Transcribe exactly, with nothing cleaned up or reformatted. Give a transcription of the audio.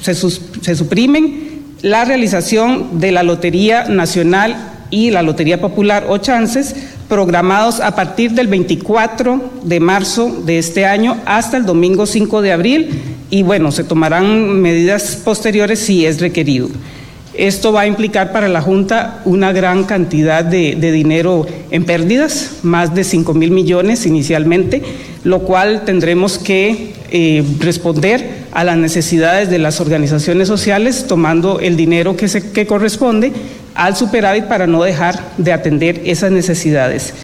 se, sus, se suprimen la realización de la Lotería Nacional y la Lotería Popular o Chances, programados a partir del veinticuatro de marzo de este año hasta el domingo cinco de abril, y bueno, se tomarán medidas posteriores si es requerido. Esto va a implicar para la Junta una gran cantidad de, de dinero en pérdidas, más de cinco mil millones inicialmente, lo cual tendremos que eh, responder a las necesidades de las organizaciones sociales, tomando el dinero que, se, que corresponde al superávit para no dejar de atender esas necesidades.